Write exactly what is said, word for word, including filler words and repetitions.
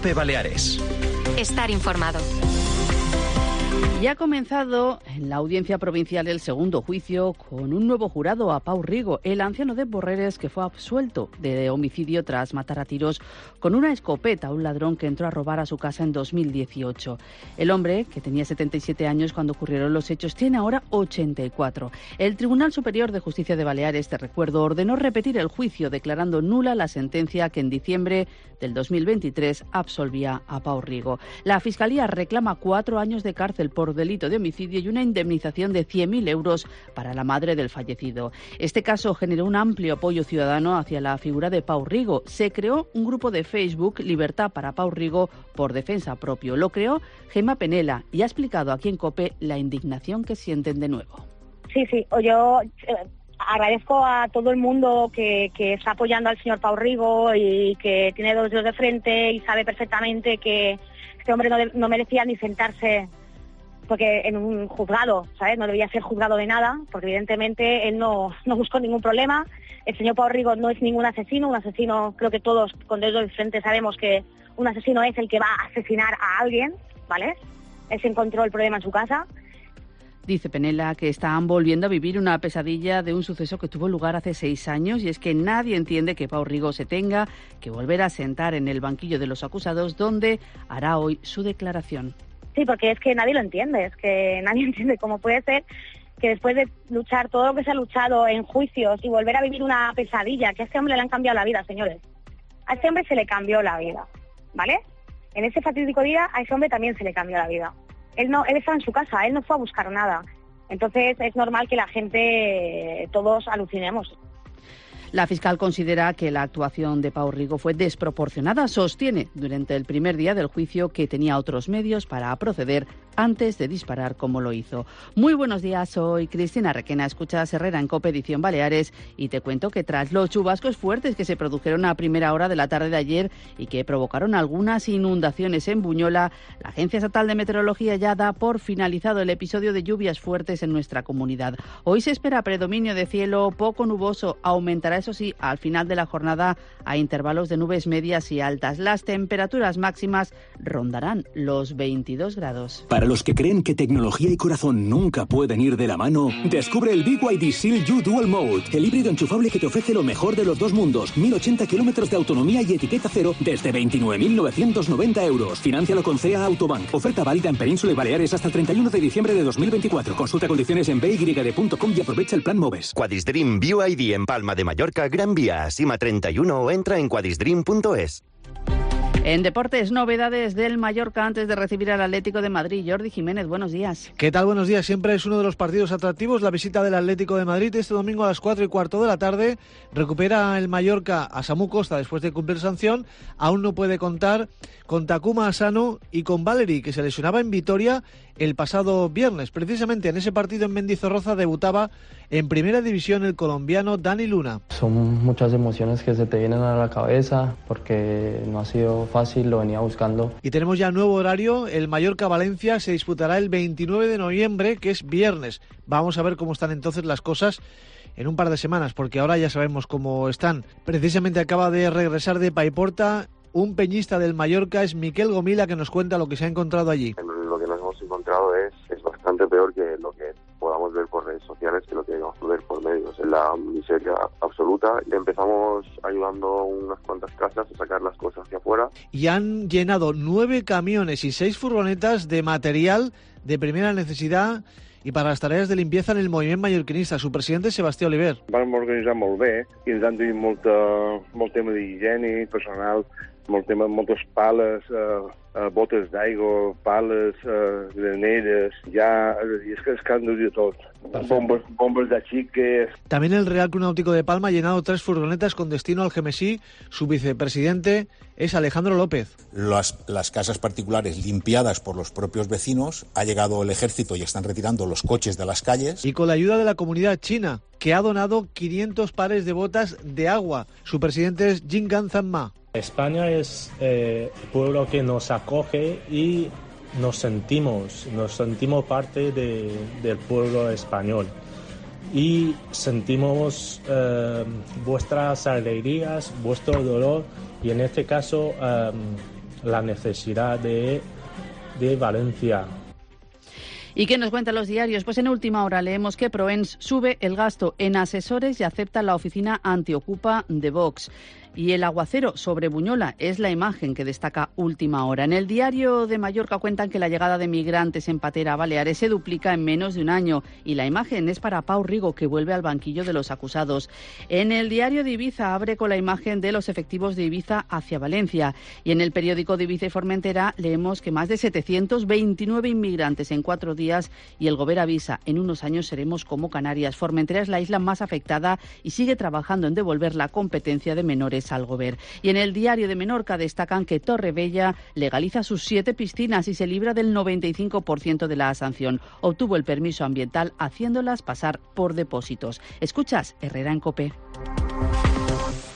COPE Baleares. Estar informado. Ya ha comenzado en la Audiencia Provincial el segundo juicio con un nuevo jurado a Pau Rigo, el anciano de Porreres que fue absuelto de homicidio tras matar a tiros con una escopeta a un ladrón que entró a robar a su casa en dos mil dieciocho. El hombre, que tenía setenta y siete años cuando ocurrieron los hechos, tiene ahora ochenta y cuatro. El Tribunal Superior de Justicia de Baleares, te recuerdo, ordenó repetir el juicio, declarando nula la sentencia que en diciembre del dos mil veintitrés absolvía a Pau Rigo. La Fiscalía reclama cuatro años de cárcel por delito de homicidio y una indemnización de cien mil euros para la madre del fallecido. Este caso generó un amplio apoyo ciudadano hacia la figura de Pau Rigo. Se creó un grupo de Facebook, Libertad para Pau Rigo, por defensa propio. Lo creó Gemma Penela y ha explicado aquí en COPE la indignación que sienten de nuevo. Sí, sí, yo eh, agradezco a todo el mundo que, que está apoyando al señor Pau Rigo y que tiene dos dedos de frente y sabe perfectamente que este hombre no, de, no merecía ni sentarse porque en un juzgado, ¿sabes? No debía ser juzgado de nada, porque evidentemente él no, no buscó ningún problema. El señor Pau Rigo no es ningún asesino, un asesino, creo que todos con dedos de frente sabemos que un asesino es el que va a asesinar a alguien, ¿vale? Él se encontró el problema en su casa. Dice Penela que están volviendo a vivir una pesadilla de un suceso que tuvo lugar hace seis años y es que nadie entiende que Pau Rigo se tenga que volver a sentar en el banquillo de los acusados donde hará hoy su declaración. Sí, porque es que nadie lo entiende, es que nadie entiende cómo puede ser que después de luchar todo lo que se ha luchado en juicios y volver a vivir una pesadilla, que a este hombre le han cambiado la vida, señores. A este hombre se le cambió la vida, ¿vale? En ese fatídico día a ese hombre también se le cambió la vida. Él no, él estaba en su casa, él no fue a buscar nada. Entonces es normal que la gente, todos alucinemos. La fiscal considera que la actuación de Pau Rigo fue desproporcionada. Sostiene durante el primer día del juicio que tenía otros medios para proceder antes de disparar como lo hizo. Muy buenos días, soy Cristina Requena, escuchas Herrera en COPE Edición Baleares y te cuento que tras los chubascos fuertes que se produjeron a primera hora de la tarde de ayer y que provocaron algunas inundaciones en Buñola, la Agencia Estatal de Meteorología ya da por finalizado el episodio de lluvias fuertes en nuestra comunidad. Hoy se espera predominio de cielo poco nuboso, aumentará eso sí al final de la jornada a intervalos de nubes medias y altas. Las temperaturas máximas rondarán los veintidós grados. Para los que creen que tecnología y corazón nunca pueden ir de la mano, descubre el B Y D Seal U Dual Mode, el híbrido enchufable que te ofrece lo mejor de los dos mundos, mil ochenta kilómetros de autonomía y etiqueta cero desde veintinueve mil novecientos noventa euros. Financialo con C E A Autobank. Oferta válida en Península y Baleares hasta el treinta y uno de diciembre de dos mil veinticuatro. Consulta condiciones en b y d punto com y aprovecha el plan Moves. Quadisdream B Y D en Palma de Mallorca, Gran Vía, Sima treinta y uno o entra en quadisdream punto es. En deportes, novedades del Mallorca antes de recibir al Atlético de Madrid. Jordi Jiménez, buenos días. ¿Qué tal? Buenos días. Siempre es uno de los partidos atractivos la visita del Atlético de Madrid. Este domingo a las cuatro y cuarto de la tarde recupera el Mallorca a Samu Costa después de cumplir sanción. Aún no puede contar con Takuma Asano y con Valery, que se lesionaba en Vitoria el pasado viernes. Precisamente en ese partido en Mendizorroza debutaba en primera división el colombiano Dani Luna. Son muchas emociones que se te vienen a la cabeza porque no ha sido fácil, lo venía buscando. Y tenemos ya nuevo horario, el Mallorca-Valencia se disputará el veintinueve de noviembre, que es viernes. Vamos a ver cómo están entonces las cosas en un par de semanas, porque ahora ya sabemos cómo están. Precisamente acaba de regresar de Paiporta un peñista del Mallorca, es Miquel Gomila, que nos cuenta lo que se ha encontrado allí. Lo que nos hemos encontrado es, es bastante peor que lo que podamos ver por redes sociales, que lo que vamos a ver por medios. Es la miseria absoluta. Empezamos ayudando unas cuantas casas a sacar las cosas hacia afuera. Y han llenado nueve camiones y seis furgonetas de material de primera necesidad i per a les tarees de limpieza en el moviment mallorquinista. Su presidente, Sebastià Oliver. Vam organitzar molt bé i ens han dit molta, molt tema d'higiene personal, molt tema, moltes pales, eh, eh, botes d'aigua, pales, eh, graneres, ja, és que, és que han de dir tot. Bombes, bombes de xiques. También el Real Club Náutico de Palma ha llenado tres furgonetas con destino al Gemesí. Su vicepresidente es Alejandro López. Las, las casas particulares limpiadas por los propios vecinos, ha llegado el ejército y están retirando los coches de las calles. Y con la ayuda de la comunidad china, que ha donado quinientos pares de botas de agua. Su presidente es Jingan Zanma. España es eh, el pueblo que nos acoge y nos sentimos, nos sentimos parte de, del pueblo español y sentimos eh, vuestras alegrías, vuestro dolor y en este caso eh, la necesidad de, de Valencia. ¿Y qué nos cuentan los diarios? Pues en última hora leemos que Proens sube el gasto en asesores y acepta la oficina antiocupa de Vox. Y el aguacero sobre Buñola es la imagen que destaca última hora. En el diario de Mallorca cuentan que la llegada de migrantes en patera a Baleares se duplica en menos de un año. Y la imagen es para Pau Rigo, que vuelve al banquillo de los acusados. En el diario de Ibiza abre con la imagen de los efectivos de Ibiza hacia Valencia. Y en el periódico de Ibiza y Formentera leemos que más de setecientos veintinueve inmigrantes en cuatro días y el Gobierno avisa, en unos años seremos como Canarias. Formentera es la isla más afectada y sigue trabajando en devolver la competencia de menores al Gobierno. Y en el diario de Menorca destacan que Torrevella legaliza sus siete piscinas y se libra del noventa y cinco por ciento de la sanción. Obtuvo el permiso ambiental haciéndolas pasar por depósitos. Escuchas Herrera en COPE.